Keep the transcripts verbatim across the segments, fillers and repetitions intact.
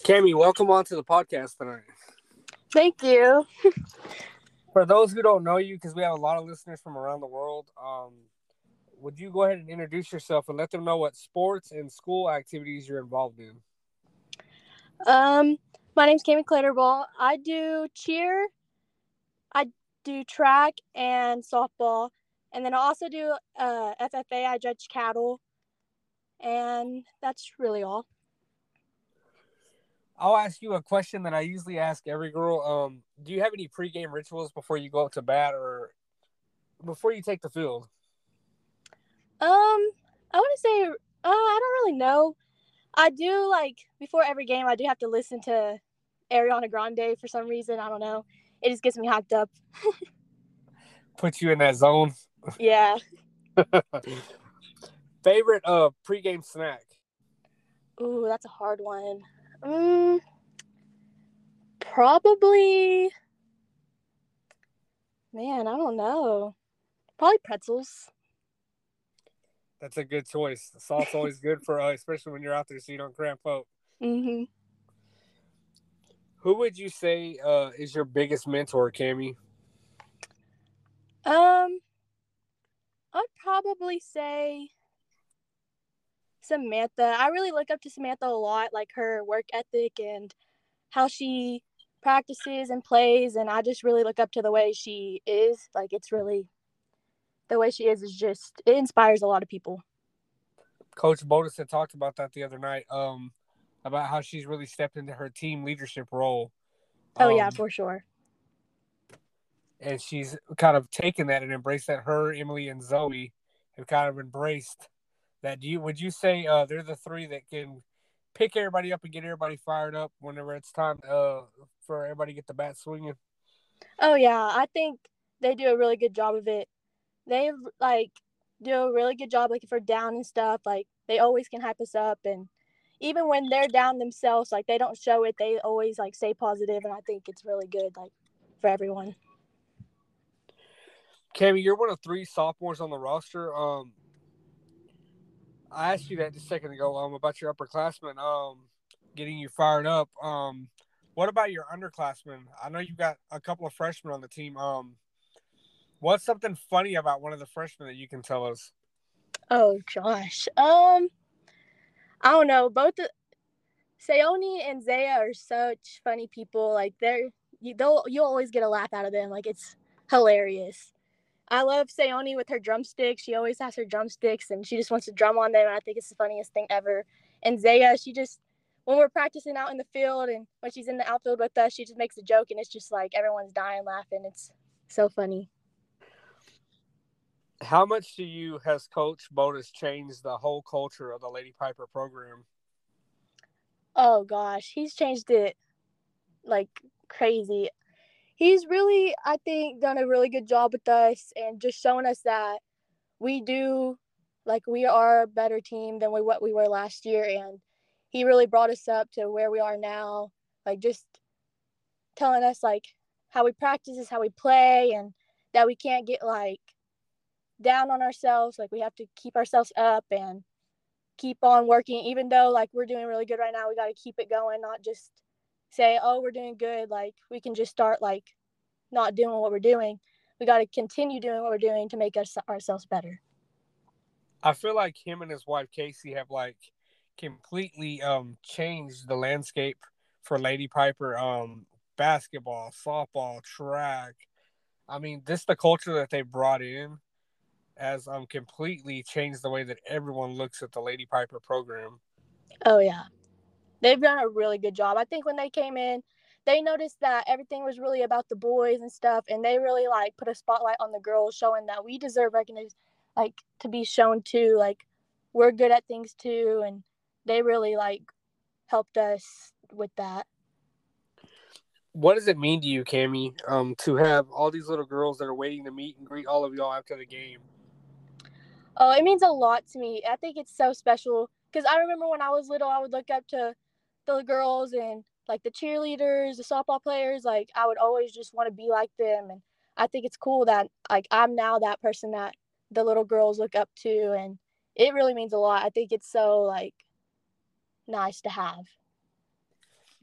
Cami, welcome on to the podcast tonight. Thank you. For those who don't know you, because we have a lot of listeners from around the world, um, would you go ahead and introduce yourself and let them know what sports and school activities you're involved in? Um, my name's Cami Clatterball. I do cheer, I do track and softball, and then I also do uh, F F A. I judge cattle, and that's really all. I'll ask you a question that I usually ask every girl. Um, do you have any pregame rituals before you go up to bat or before you take the field? Um, I want to say, uh, I don't really know. I do, like, before every game, I do have to listen to Ariana Grande for some reason. I don't know. It just gets me hyped up. Put you in that zone? Yeah. Favorite uh pregame snack? Ooh, that's a hard one. Um, probably, man, I don't know. Probably pretzels. That's a good choice. The salt's always good for, uh, especially when you're out there so you don't cramp up. Mm-hmm. Who would you say uh, is your biggest mentor, Cami? Um, I'd probably say Samantha. I really look up to Samantha a lot, like her work ethic and how she practices and plays, and I just really look up to the way she is. Like, it's really, the way she is is just, it inspires a lot of people. Coach Bodas had talked about that the other night, um, about how she's really stepped into her team leadership role. Oh, yeah, Um, for sure. and she's kind of taken that and embraced that. Her, Emily, and Zoe have kind of embraced that. Do you would you say uh, they're the three that can pick everybody up and get everybody fired up whenever it's time uh, for everybody to get the bat swinging? Oh, yeah, I think they do a really good job of it. They, like, do a really good job, like, if we're down and stuff, like, they always can hype us up, and even when they're down themselves, like, they don't show it, they always, like, stay positive, and I think it's really good, like, for everyone. Cami, you're one of three sophomores on the roster. Um, I asked you that just a second ago um, about your upperclassmen um, getting you fired up. Um, what about your underclassmen? I know you've got a couple of freshmen on the team. Um, what's something funny about one of the freshmen that you can tell us? Oh, gosh. Um, I don't know. Both the, Sayoni and Zaya are such funny people. Like, they're, you, they'll, you'll always get a laugh out of them. Like, it's hilarious. I love Sayoni with her drumsticks. She always has her drumsticks, and she just wants to drum on them. And I think it's the funniest thing ever. And Zaya, she just, when we're practicing out in the field and when she's in the outfield with us, she just makes a joke, and it's just like everyone's dying laughing. It's so funny. How much do you, has Coach Bodas changed the whole culture of the Lady Piper program? Oh, gosh. He's changed it like crazy. He's really, I think, done a really good job with us and just showing us that we do, like, we are a better team than we, what we were last year. And he really brought us up to where we are now, like, just telling us, like, how we practice is how we play, and that we can't get, like, down on ourselves. Like, we have to keep ourselves up and keep on working. Even though, like, we're doing really good right now, we got to keep it going, not just say, oh, we're doing good. Like, we can just start, like, not doing what we're doing. We got to continue doing what we're doing to make us ourselves better. I feel like him and his wife Casey have like completely um, changed the landscape for Lady Piper. Um, basketball, softball, track. I mean, this the culture that they brought in has um completely changed the way that everyone looks at the Lady Piper program. Oh, yeah. They've done a really good job. I think when they came in, they noticed that everything was really about the boys and stuff, and they really, like, put a spotlight on the girls, showing that we deserve recognition, like, to be shown too. Like, we're good at things too, and they really, like, helped us with that. What does it mean to you, Cami, um, to have all these little girls that are waiting to meet and greet all of y'all after the game? Oh, it means a lot to me. I think it's so special because I remember when I was little, I would look up to the girls and, like, the cheerleaders, the softball players. Like, I would always just want to be like them, and I think it's cool that, like, I'm now that person that the little girls look up to, and it really means a lot. I think it's so, like, nice to have.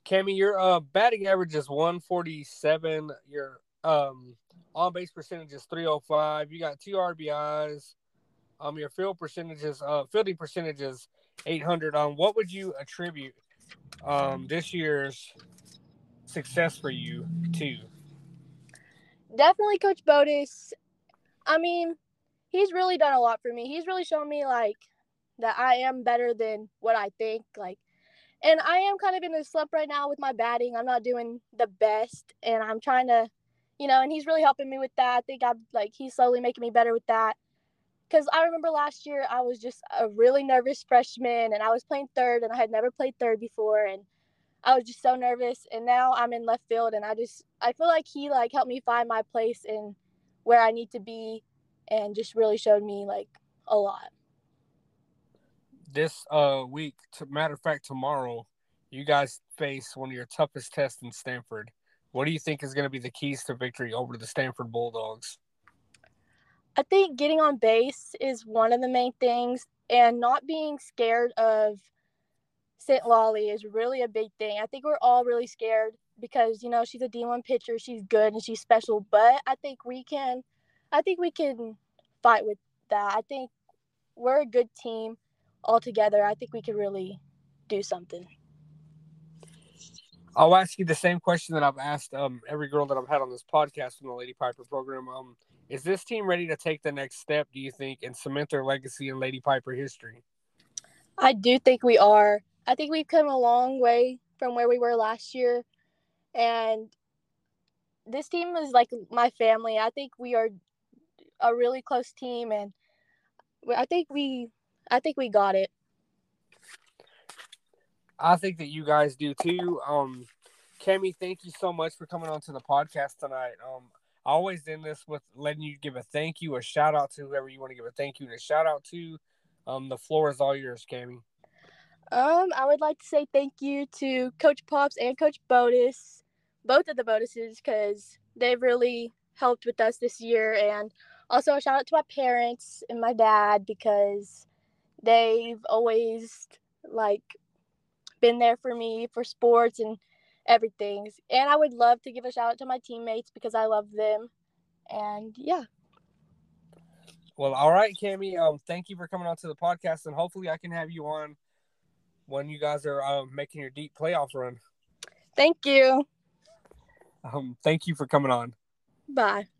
Cammy, your uh, batting average is one forty-seven. Your um, on base percentage is three oh five. You got two R B Is. Um, your field percentages, uh, fielding percentages, eight hundred. Um, what would you attribute um this year's success for you to? Definitely Coach Botus. I mean, he's really done a lot for me. He's really shown me like that I am better than what I think. Like, and I am kind of in a slump right now with my batting. I'm not doing the best, and I'm trying to, you know, and he's really helping me with that. I think I'm like he's slowly making me better with that. Because I remember last year I was just a really nervous freshman, and I was playing third, and I had never played third before, and I was just so nervous. And now I'm in left field, and I just I feel like he like helped me find my place in where I need to be, and just really showed me like a lot. This uh week, to matter of fact, tomorrow, you guys face one of your toughest tests in Stanford. What do you think is going to be the keys to victory over the Stanford Bulldogs? I think getting on base is one of the main things, and not being scared of Saint Lolly is really a big thing. I think we're all really scared because, you know, she's a D one pitcher, she's good and she's special, but I think we can I think we can fight with that. I think we're a good team all together. I think we could really do something. I'll ask you the same question that I've asked um every girl that I've had on this podcast from the Lady Piper program. Um, is this team ready to take the next step, do you think, and cement their legacy in Lady Piper history? I do think we are. I think we've come a long way from where we were last year, and this team is like my family. I think we are a really close team, and I think we I think we got it. I think that you guys do too. Um, Cammy, thank you so much for coming on to the podcast tonight. Um, I always end this with letting you give a thank you, a shout out to whoever you want to give a thank you and a shout out to. Um, the floor is all yours, Cammy. Um, I would like to say thank you to Coach Pops and Coach Botus, both of the Botuses, because they've really helped with us this year. And also a shout out to my parents and my dad, because they've always like been there for me for sports and everything. And I would love to give a shout out to my teammates because I love them. And yeah. Well, all right, Cammy. Um, thank you for coming on to the podcast, and hopefully I can have you on when you guys are um, making your deep playoff run. Thank you. Um, thank you for coming on. Bye.